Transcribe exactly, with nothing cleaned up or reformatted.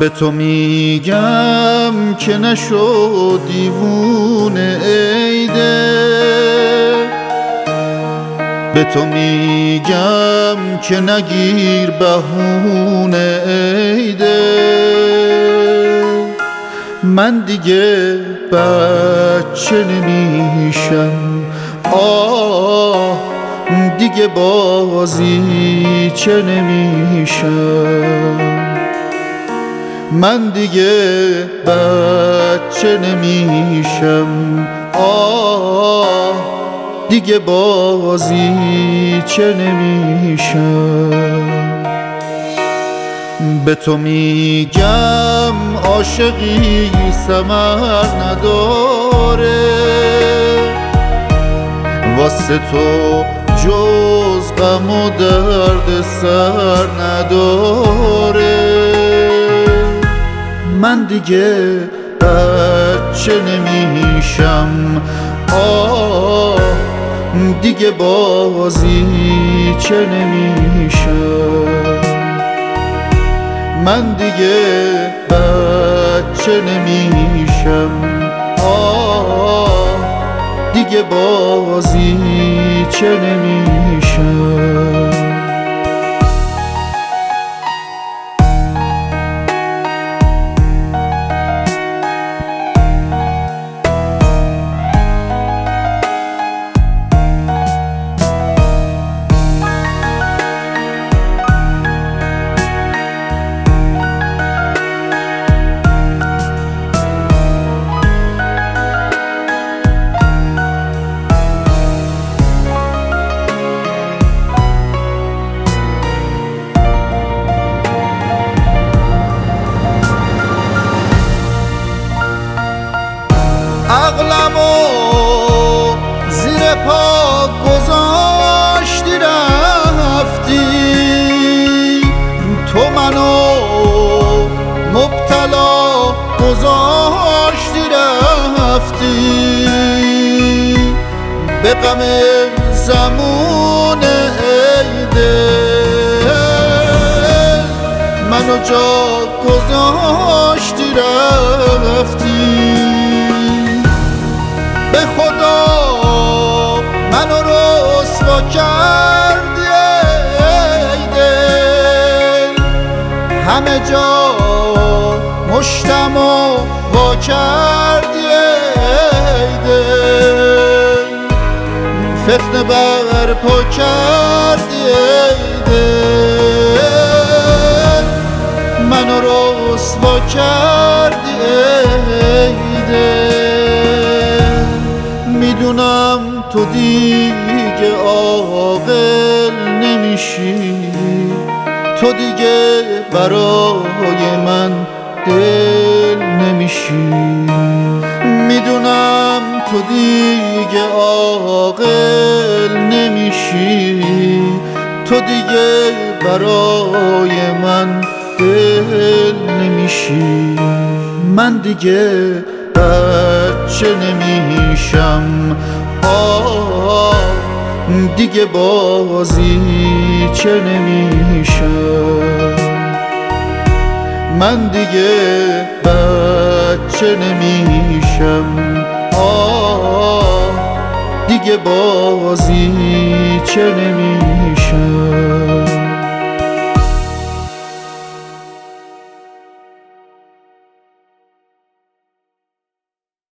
به تو میگم که نشو دیوونه ای دل، به تو میگم که نگیر بهونه ای دل. من دیگه بچه نمیشم، آه دیگه بازی چه نمیشم. من دیگه بچه نمیشم، آه دیگه بازی چه نمیشم. به تو میگم عاشقی ثمر نداره، واسه تو جز غم و درد سر نداره. من دیگه بچه نمیشم، آه دیگه بازی چه نمیشم. من دیگه بچه نمیشم، آه دیگه بازی چه نمیشم. عقلمو زیر پا گذاشتی رفتی، تو منو مبتلا گذاشتی رفتی. به غم زمون ای دل منو جا گذاشتی رفتی. به خدا منو رسوا کردی ای دل، همه جا مشتمو وا کردی ای دل. فتنه برپا کردی ای دل، منو رسوا کردی ای دل. میدونم تو دیگه عاقل نمیشی، تو دیگه برای من دل نمیشی. میدونم تو دیگه عاقل نمیشی، تو دیگه برای من دل نمیشی. من دیگه بچه نمیشم، آه دیگه بازی چه نمیشم. من دیگه بچه نمیشم، آه دیگه بازی چه نمیشم.